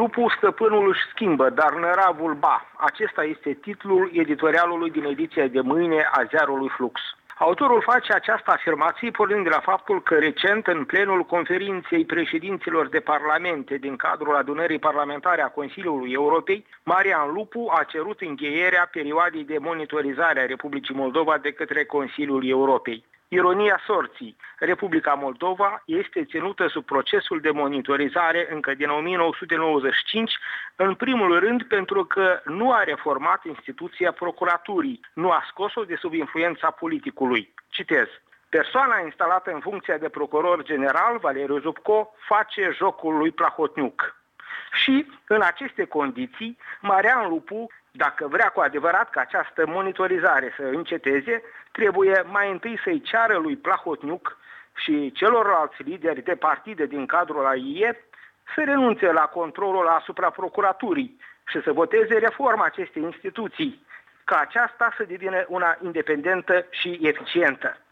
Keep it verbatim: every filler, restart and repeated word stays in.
Lupul stăpânul își schimbă, dar năravul ba. Acesta este titlul editorialului din ediția de mâine a ziarului Flux. Autorul face această afirmație pornind de la faptul că recent, în plenul conferinței președinților de parlamente din cadrul adunării parlamentare a Consiliului Europei, Marian Lupu a cerut încheierea perioadei de monitorizare a Republicii Moldova de către Consiliul Europei. Ironia sorții, Republica Moldova este ținută sub procesul de monitorizare încă din o mie nouă sute nouăzeci și cinci, în primul rând pentru că nu a reformat instituția procuraturii, nu a scos-o de sub influența politicului. Citez. Persoana instalată în funcția de procuror general, Valeriu Zubco, face jocul lui Plahotniuc. Și, în aceste condiții, Marian Lupu, dacă vrea cu adevărat ca această monitorizare să înceteze, trebuie mai întâi să-i ceară lui Plahotniuc și celorlalți lideri de partide din cadrul A I E să renunțe la controlul asupra procuraturii și să voteze reforma acestei instituții, ca aceasta să devină una independentă și eficientă.